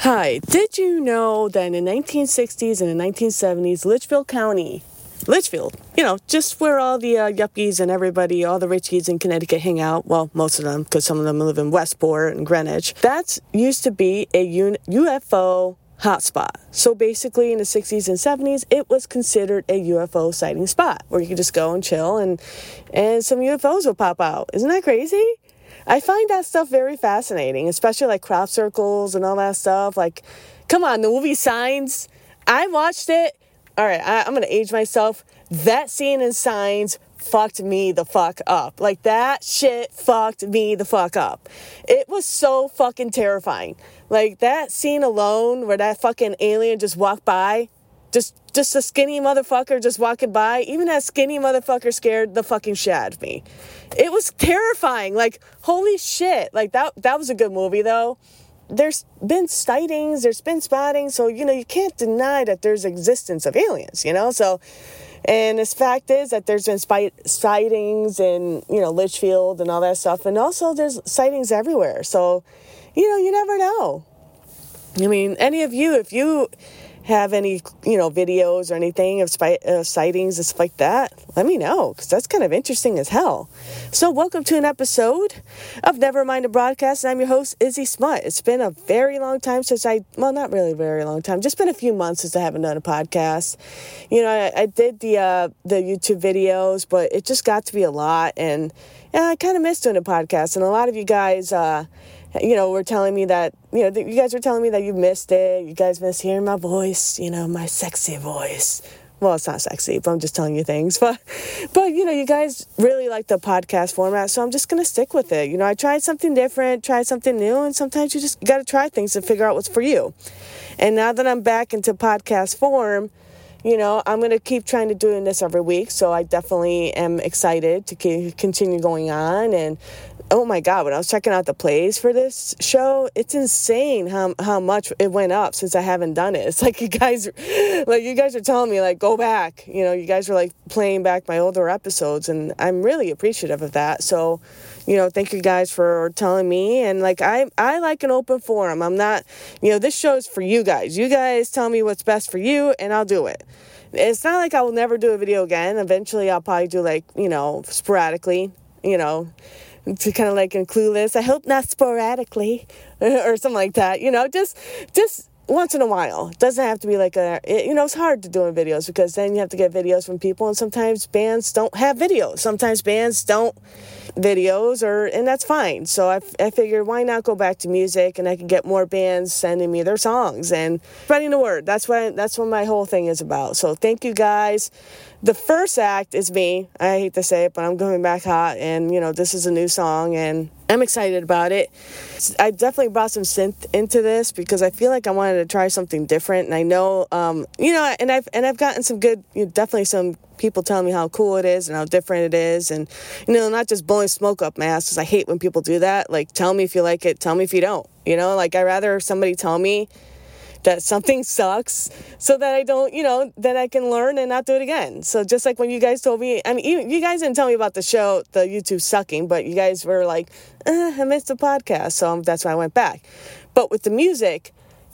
Hi, did you know that in the 1960s and the 1970s, Litchfield, just where all the yuppies and everybody, all the richies in Connecticut hang out, well, most of them, because some of them live in Westport and Greenwich, that used to be a UFO hotspot. So basically in the 60s and 70s, it was considered a UFO sighting spot where you could just go and chill and some UFOs will pop out. Isn't that crazy? I find that stuff very fascinating, especially like crop circles and all that stuff. Like, come on, the movie Signs. I watched it. All right, I'm going to age myself. That scene in Signs fucked me the fuck up. Like, that shit fucked me the fuck up. It was so fucking terrifying. Like, that scene alone where that fucking alien just walked by, just a skinny motherfucker just walking by, even that skinny motherfucker scared the fucking shit out of me. It was terrifying. Like, holy shit. Like, that was a good movie, though. There's been sightings, there's been spotting, so, you can't deny that there's existence of aliens, So, and this fact is that there's been sightings in, Litchfield and all that stuff, and also there's sightings everywhere. So, you never know. I mean, any of you, if you have any, videos or anything of sightings and stuff like that, let me know, because that's kind of interesting as hell. So welcome to an episode of Nevermind the Broadcast, and I'm your host, Izzy Smut. It's been a very long time since not really a very long time, just been a few months since I haven't done a podcast. I did the YouTube videos, but it just got to be a lot, and I kind of missed doing a podcast, and a lot of you guys, were telling me that, you guys were telling me that you missed it. You guys miss hearing my voice, my sexy voice. Well, it's not sexy, but I'm just telling you things. But you guys really like the podcast format, so I'm just going to stick with it. I tried something different, tried something new, and sometimes you just got to try things to figure out what's for you. And now that I'm back into podcast form, I'm going to keep trying to doing this every week, so I definitely am excited to continue going on. And oh my God, when I was checking out the plays for this show, it's insane how much it went up since I haven't done it. It's like you guys are telling me, like, go back. You guys are like playing back my older episodes, and I'm really appreciative of that. So, thank you guys for telling me. And like, I like an open forum. I'm not, this show is for you guys. You guys tell me what's best for you, and I'll do it. It's not like I will never do a video again. Eventually, I'll probably do like, sporadically, to kind of like include this. I hope not sporadically or something like that, just once in a while. It doesn't have to be like it's hard to do in videos because then you have to get videos from people, and sometimes bands don't have videos. Sometimes bands don't videos, and that's fine. So I figured, why not go back to music, and I can get more bands sending me their songs and spreading the word. That's what my whole thing is about. So thank you guys. The first act is me. I hate to say it, but I'm coming back hot, and this is a new song, and I'm excited about it. I definitely brought some synth into this because I feel like I wanted to try something different, and I know, and I've gotten some good, definitely some people telling me how cool it is and how different it is, and not just blowing smoke up my ass, because I hate when people do that. Like, tell me if you like it, tell me if you don't. I'd rather somebody tell me that something sucks so that I don't, that I can learn and not do it again. So just like when you guys told me, I mean, you guys didn't tell me about the show, the YouTube sucking, but you guys were like, I missed the podcast. So that's why I went back. But with the music,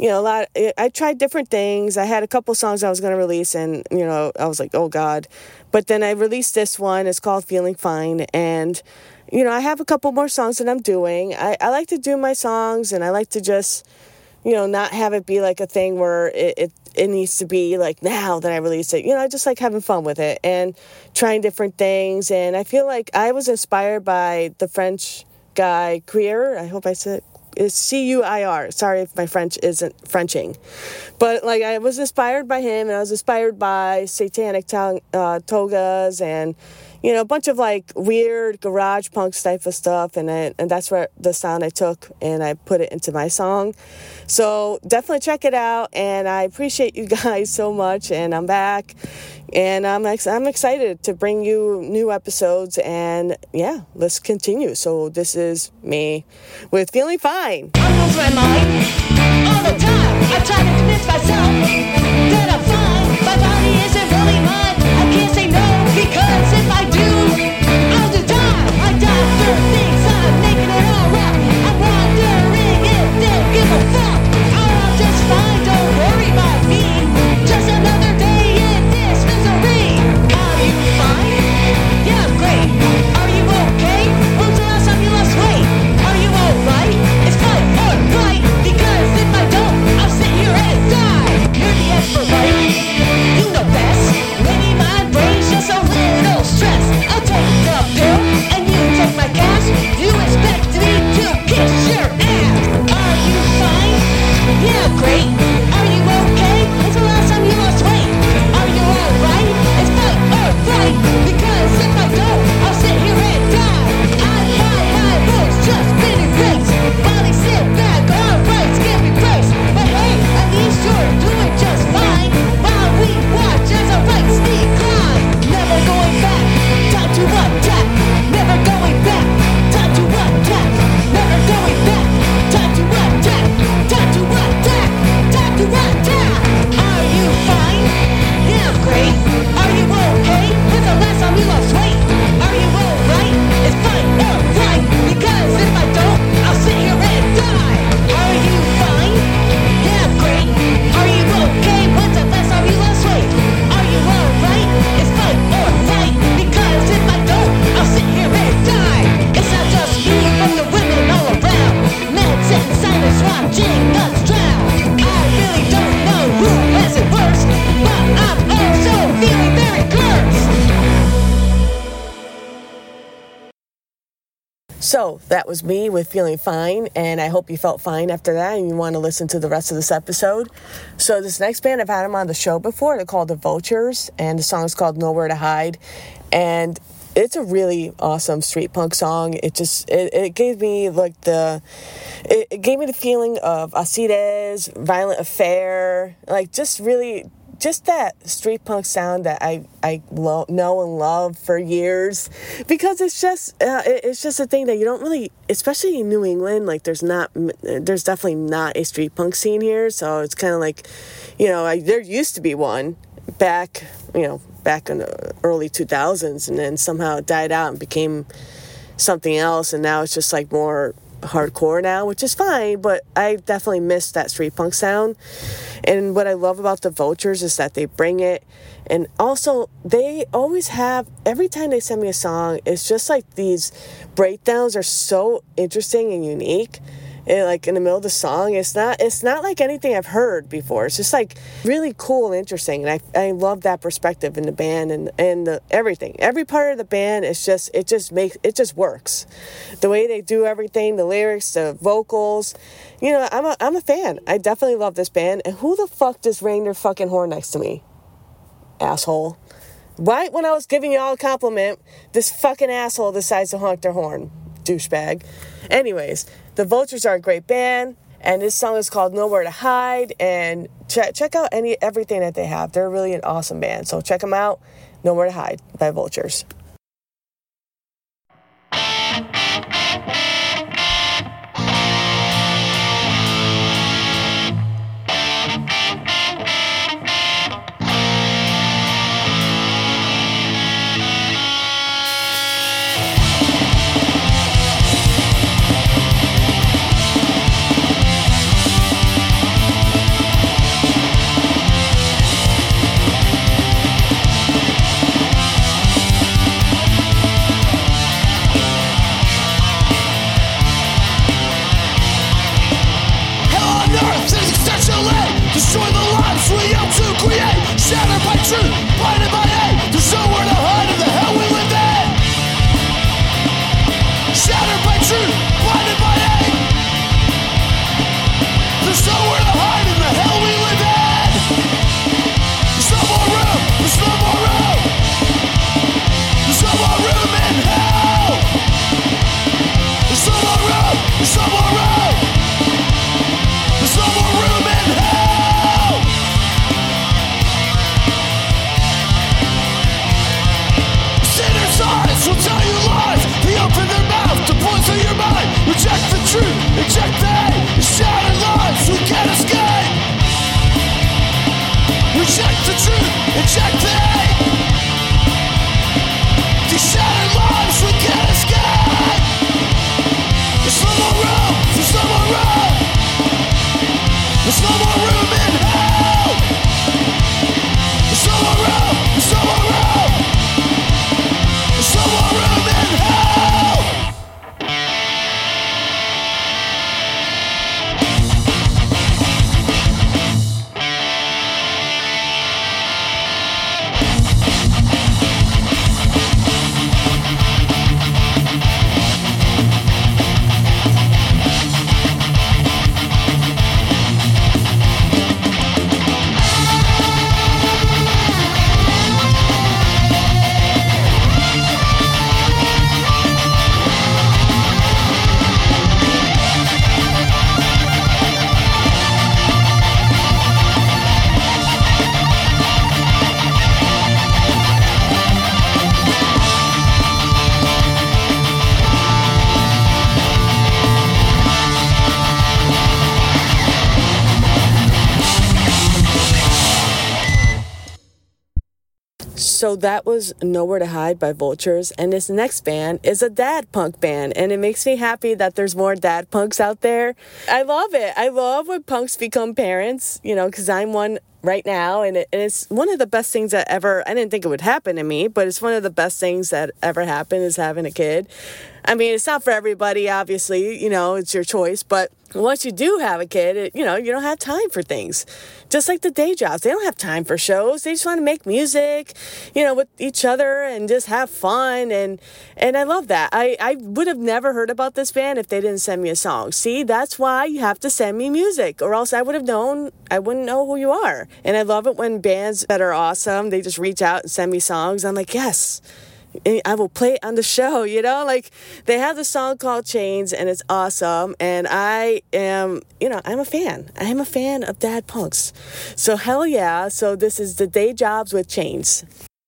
I tried different things. I had a couple songs I was going to release, and, I was like, oh God. But then I released this one. It's called Feeling Fine. And, I have a couple more songs that I'm doing. I like to do my songs, and I like to just, not have it be like a thing where it needs to be like now that I release it. I just like having fun with it and trying different things. And I feel like I was inspired by the French guy, Cuir. I hope I said it's Cuir. Sorry if my French isn't Frenching. But like, I was inspired by him, and I was inspired by Satanic Togas and, a bunch of like weird garage punk type of stuff, and that's where the sound I took and I put it into my song. So definitely check it out, and I appreciate you guys so much. And I'm back, and I'm excited to bring you new episodes, and yeah, let's continue. So this is me with Feeling Fine. I lose my mind all the time. I try to convince myself that I'm fine. My body isn't really mine. I can't say no, because if I do, I'll just die. I die for things I'm making it all right. I'm wondering if they'll give a fuck. I'll just Da-da-da. Are you fine? Yeah, I'm great. Are you okay? When's the last time you lost weight? Are you alright? It's fight or flight. Because if I don't, I'll sit here and die. Are you fine? Yeah, I'm great. Are you okay? When's the last time you lost weight? Are you alright? It's fight or flight. Because if I don't, I'll sit here and die. It's not just you, but the women all around. Men sitting silent, watching us drown. I really don't know who has it worse, but I'm also feeling very cursed. So that was me with Feeling Fine, and I hope you felt fine after that and you want to listen to the rest of this episode. So this next band, I've had them on the show before. They're called The Vultures, and the song is called Nowhere to Hide. And it's a really awesome street punk song. It gave me like it gave me the feeling of Acides, Violent Affair, like just that street punk sound that I know and love for years, because it's just a thing that you don't really, especially in New England, like there's definitely not a street punk scene here. So it's kind of like, there used to be one back in the early 2000s, and then somehow it died out and became something else, and now it's just like more hardcore now, which is fine, but I definitely miss that street punk sound. And what I love about the Vultures is that they bring it, and also they always have, every time they send me a song, it's just like these breakdowns are so interesting and unique. And like in the middle of the song, it's not like anything I've heard before. It's just like really cool and interesting, and I love that perspective in the band and everything. Every part of the band it just works. The way they do everything, the lyrics, the vocals. I'm a fan. I definitely love this band. And who the fuck just rang their fucking horn next to me? Asshole. Right when I was giving you all a compliment, this fucking asshole decides to honk their horn. Douchebag. Anyways, the Vultures are a great band, and this song is called Nowhere to Hide, and check out everything that they have. They're really an awesome band, so check them out. Nowhere to Hide by Vultures. So that was Nowhere to Hide by Vultures, and this next band is a dad punk band, and it makes me happy that there's more dad punks out there. I love it. I love when punks become parents, because I'm one right now, and it's one of the best things that ever, I didn't think it would happen to me, but it's one of the best things that ever happened is having a kid. I mean, it's not for everybody, obviously, it's your choice, but once you do have a kid, you don't have time for things. Just like the day jobs, they don't have time for shows. They just want to make music, with each other and just have fun. And I love that. I would have never heard about this band if they didn't send me a song. See, that's why you have to send me music, or else I wouldn't know who you are. And I love it when bands that are awesome, they just reach out and send me songs. I'm like, yes. I will play it on the show, like they have the song called Chains and it's awesome. And I am, I'm a fan. I am a fan of dad punks. So hell yeah. So this is the Day Jobs with Chains.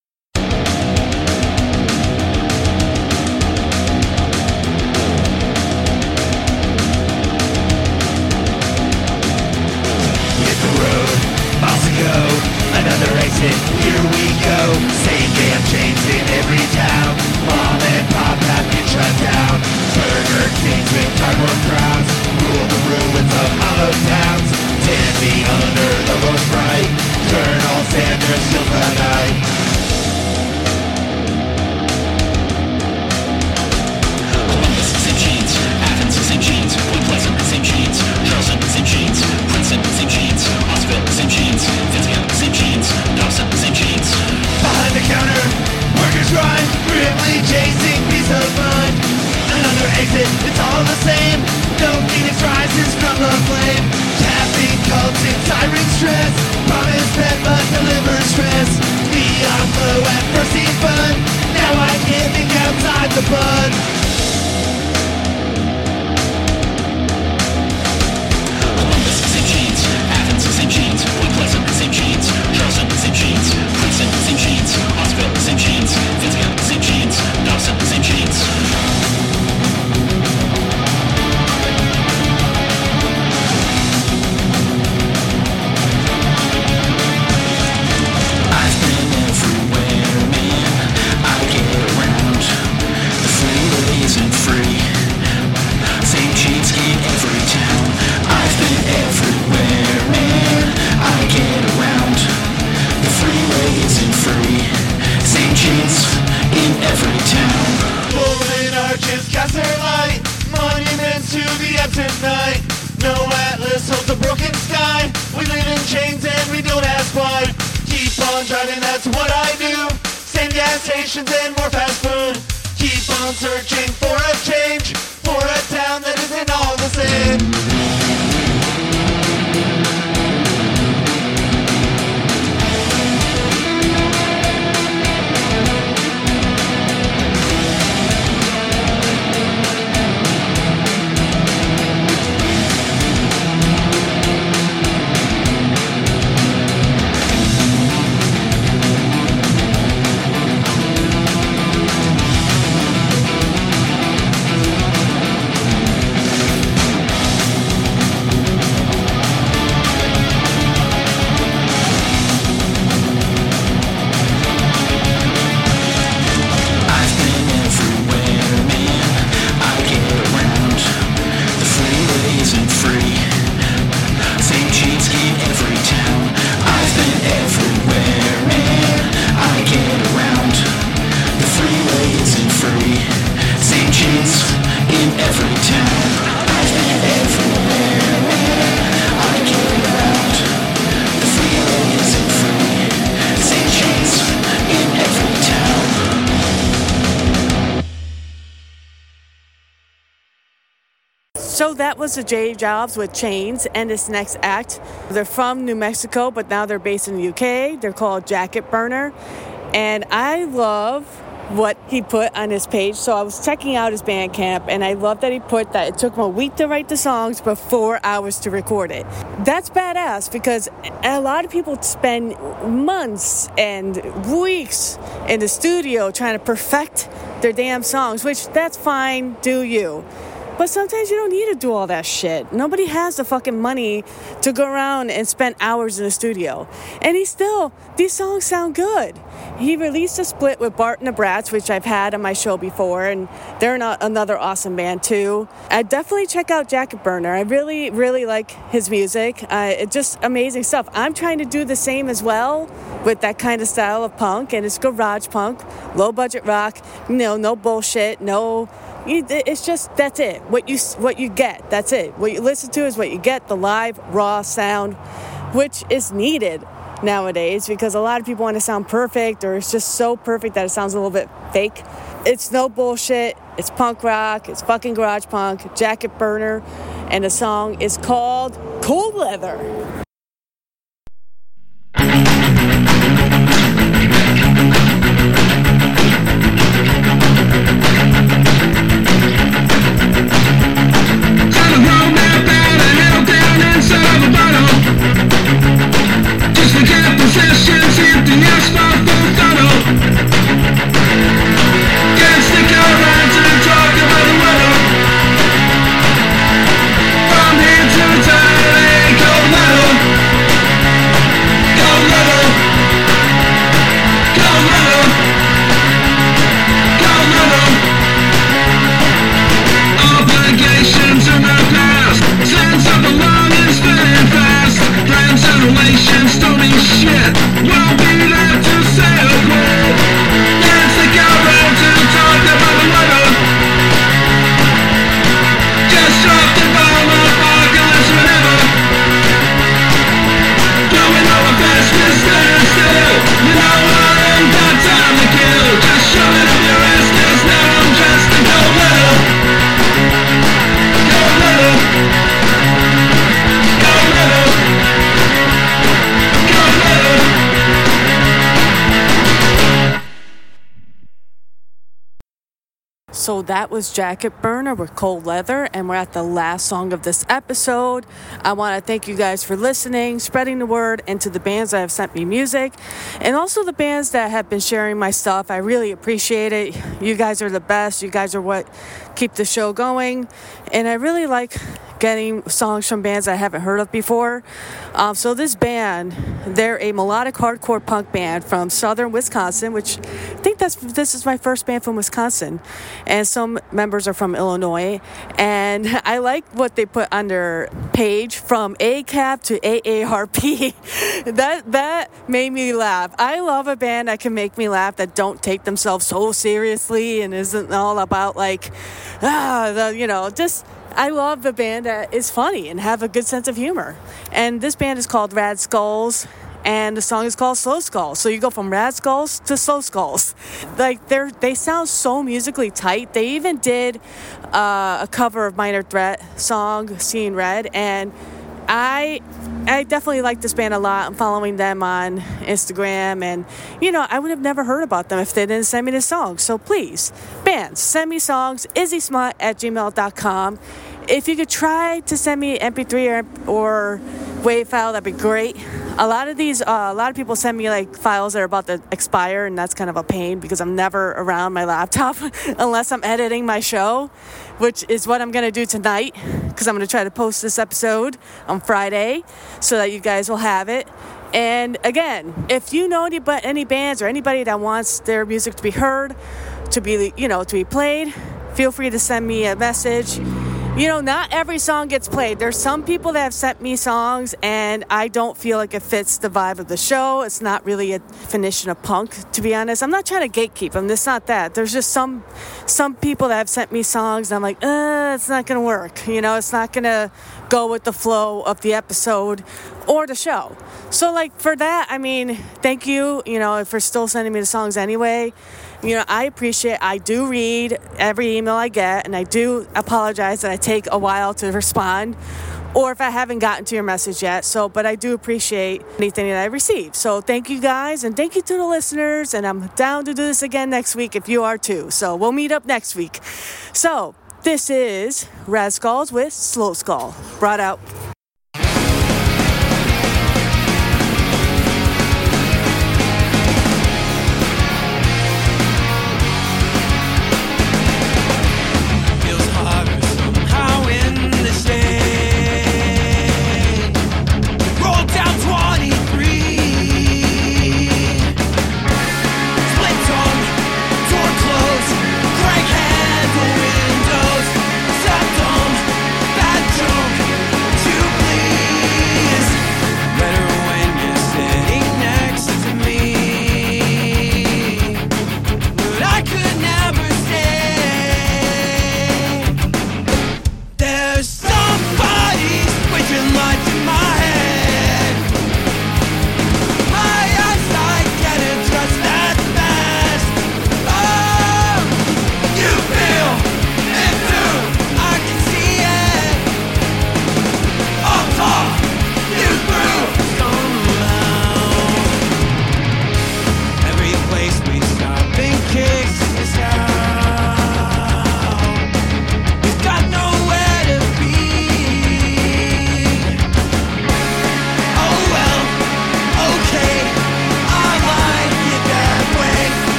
Another exit, here we go. Same damn chains in every town. Mom and pop have been shut down. Burger Kings with cardboard crowds rule the ruins of hollow towns. 10 feet under the most bright. Colonel Sanders kills the night. Columbus, same chains. Athens, same chains. Point Pleasant, same chains. Charleston, same chains. Princeton, same chains. Oswald, same chains. Same chains, Dawson, same chains. Behind the counter, workers grind, grimly chasing peace of mind. Another exit, it's all the same. No phoenix rises from the flame. Tapping cults in siren stress. Promise that but deliver stress. Neon glow at first seemed fun. Now I can't think outside the bud. Columbus, same chains. Athens, same chains. Point Pleasant, same chains. Charleston, same chains. Princeton, same chains. Oswald, same chains. Vincian, same chains. Dawson, same chains. I've been everywhere, man. I get around. The freeway isn't free. Same chains in every town. I've been everywhere, man. I get around. The freeway isn't free. Same chains in every town. Golden arches cast their light. Monuments to the absent night. No atlas holds a broken sky. We live in chains and we don't ask why. Keep on driving, that's what I do. Same gas stations and more fast food. Keep on searching for a change. For a town that isn't all the same. So that was the Day Jobs with Chains, and this next act, they're from New Mexico, but now they're based in the UK. They're called Jacket Burner, and I love what he put on his page. So I was checking out his Bandcamp, and I love that he put that it took him a week to write the songs, but 4 hours to record it. That's badass, because a lot of people spend months and weeks in the studio trying to perfect their damn songs, which that's fine, do you. But sometimes you don't need to do all that shit. Nobody has the fucking money to go around and spend hours in the studio. And these songs sound good. He released a split with Bart and the Brats, which I've had on my show before, and they're another awesome band too. I'd definitely check out Jacket Burner. I really, really like his music. It's just amazing stuff. I'm trying to do the same as well with that kind of style of punk, and it's garage punk, low budget rock, no bullshit, it's just, that's it. What you get, that's it. What you listen to is what you get, the live, raw sound, which is needed nowadays because a lot of people want to sound perfect, or it's just so perfect that it sounds a little bit fake. It's no bullshit. It's punk rock. It's fucking garage punk. Jacket Burner. And the song is called Cold Leather. So that was Jacket Burner with Cold Leather, and we're at the last song of this episode. I want to thank you guys for listening, spreading the word, and to the bands that have sent me music, and also the bands that have been sharing my stuff. I really appreciate it. You guys are the best. You guys are what keep the show going, and I really like getting songs from bands I haven't heard of before. So this band, they're a melodic hardcore punk band from southern Wisconsin, which I think this is my first band from Wisconsin, and some members are from Illinois. And I like what they put on their page, from ACAP to AARP. that made me laugh. I love a band that can make me laugh, that don't take themselves so seriously and isn't all about like just. I love the band that is funny and have a good sense of humor. And this band is called Rad Skulls, and the song is called Slow Skulls. So you go from Rad Skulls to Slow Skulls. Like, they sound so musically tight. They even did a cover of Minor Threat song, Seeing Red, and I definitely like this band a lot. I'm following them on Instagram, and I would have never heard about them if they didn't send me this song. So please, bands, send me songs, izzysmut@gmail.com. If you could try to send me MP3 or WAV file, that'd be great. A lot of people send me like files that are about to expire, and that's kind of a pain because I'm never around my laptop unless I'm editing my show, which is what I'm going to do tonight, because I'm going to try to post this episode on Friday so that you guys will have it. And again, if you know any bands or anybody that wants their music to be heard, to be played, feel free to send me a message. Not every song gets played. There's some people that have sent me songs, and I don't feel like it fits the vibe of the show. It's not really a definition of punk, to be honest. I'm not trying to gatekeep them. It's not that. There's just some people that have sent me songs, and I'm like, it's not going to work. It's not going to go with the flow of the episode or the show. So, for that, thank you, for still sending me the songs anyway. I appreciate, I do read every email I get, and I do apologize that I take a while to respond, or if I haven't gotten to your message yet. But I do appreciate anything that I receive. So thank you guys, and thank you to the listeners, and I'm down to do this again next week if you are too. So we'll meet up next week. So this is Rad Skulls with Slow Skull, brought out